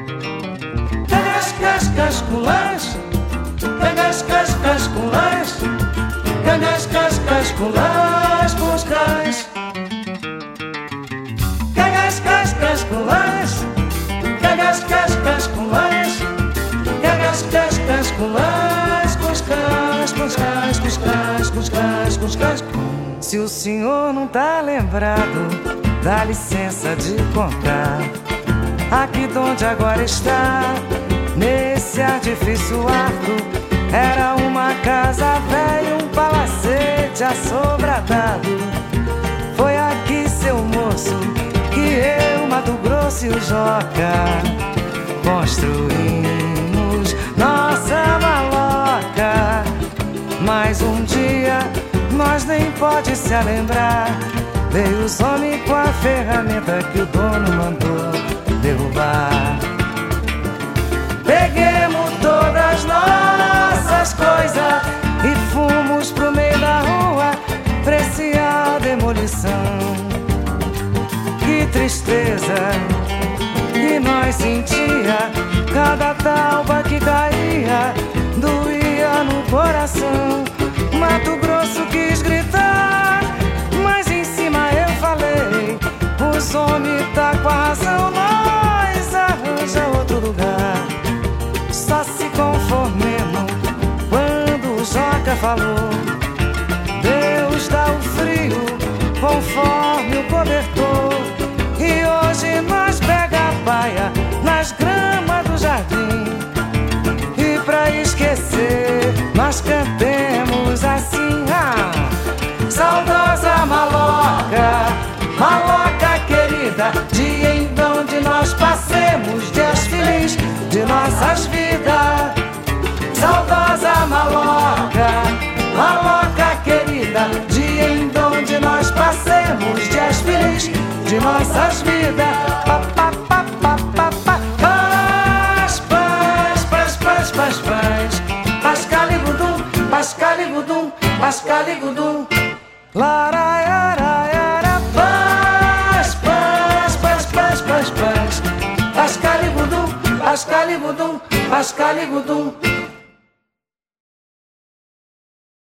Cagas, cascas, colãs. Cagas, cascas, colãs. Cagas, cascas, colãs com os cães. Cagas, cascas, colãs. Cagas, cascas, colãs. Cagas, cascas, colãs com os cães, com os cães, com os cães, com os cães, com os cães. Se o senhor não tá lembrado, dá licença de contar. Aqui donde agora está, nesse artifício ardo, era uma casa velha, um palacete assobradado. Foi aqui, seu moço, que eu, Mato Grosso e o Joca construímos nossa maloca. Mas um dia nós nem pode se lembrar. Veio os homens com a ferramenta que o dono mandou derrubar. Peguemos todas nossas coisas e fomos pro meio da rua pra esse a demolição. Que tristeza que nós sentia, cada talba que caía doía no coração. Mato Grosso quis gritar, mas em cima eu falei: os homens tá com a razão, nós arranja outro lugar. Só se conformemos quando o Joca falou: Deus dá o frio conforme o cobertor. E hoje nós pega a baia nas gramas do jardim. E pra esquecer nós cantemos assim: saudosa maloca, maloca querida, dia então onde nós passemos dias felizes de nossas vidas. Saudosa maloca, maloca querida, dia então onde nós passemos dias felizes de nossas vidas. Pa, pa, pa, pa, pa, pa. Paz, paz, paz, paz, paz, paz. Pascaligudum, pascaligudum, pascaligudum. Laraiaraiara. Paz, paz, paz, paz, paz, paz. Pascaligudum, pascaligudum, pascaligudum.